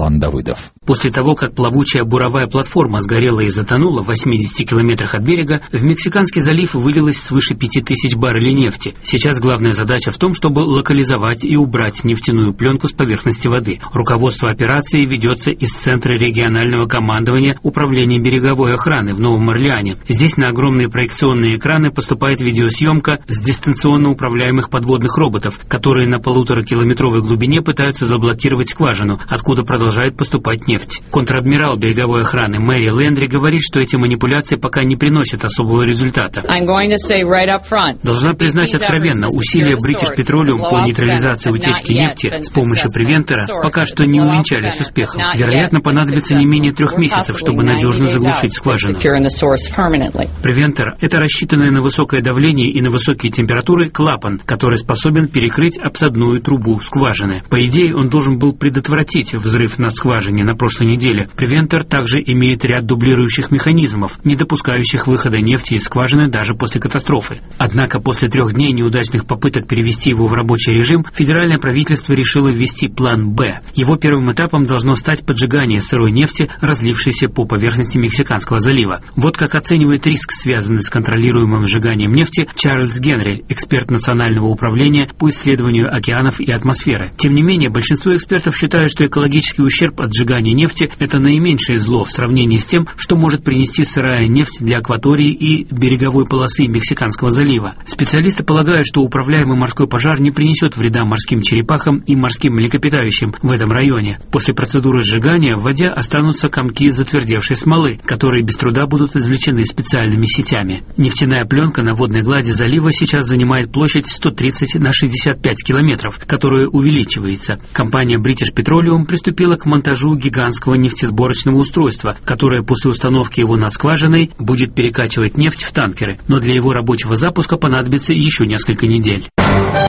Роман Давыдов. После того, как плавучая буровая платформа сгорела и затонула в 80 километрах от берега, в Мексиканский залив вылилось свыше 5000 баррелей нефти. Сейчас главная задача в том, чтобы локализовать и убрать нефтяную пленку с поверхности воды. Руководство операции ведется из Центра регионального командования Управления береговой охраны в Новом Орлеане. Здесь на огромные проекционные экраны поступает видеосъемка с дистанционно управляемых подводных роботов, которые на 1,5-километровой глубине пытаются заблокировать скважину, откуда продолжает поступать нефть. Контр-адмирал береговой охраны Мэри Лендри говорит, что эти манипуляции пока не приносят особого результата. Должна признать откровенно, усилия British Petroleum по нейтрализации утечки нефти с помощью превентора пока что не увенчались успехом. Вероятно, понадобится не менее 3 месяцев, чтобы надежно заглушить скважину. Превентор – это рассчитанный на высокое давление и на высокие температуры клапан, который способен перекрыть обсадную трубу скважины. По идее, он должен был предотвратить взрыв на скважине на прошлой неделе. Превентор также имеет ряд дублирующих механизмов, не допускающих выхода нефти из скважины даже после катастрофы. Однако после 3 дней неудачных попыток перевести его в рабочий режим, федеральное правительство решило ввести план «Б». Его первым этапом должно стать поджигание сырой нефти, разлившейся по поверхности Мексиканского залива. Вот как оценивает риск, связанный с контролируемым сжиганием нефти, Чарльз Генри, эксперт Национального управления по исследованию океанов и атмосферы. Тем не менее, большинство экспертов считают, что экологический ущерб от сжигания нефти – это наименьшее зло в сравнении с тем, что может принести сырая нефть для акватории и береговой полосы Мексиканского залива. Специалисты полагают, что управляемый морской пожар не принесет вреда морским черепахам и морским млекопитающим в этом районе. После процедуры сжигания в воде останутся комки затвердевшей смолы, которые без труда будут извлечены специальными сетями. Нефтяная пленка на водной глади залива сейчас занимает площадь 130 на 65 километров, которая увеличивается. Компания British Petroleum приступила к монтажу гигантского нефтесборочного устройства, которое после установки его над скважиной будет перекачивать нефть в танкеры, но для его рабочего запуска понадобится еще несколько недель.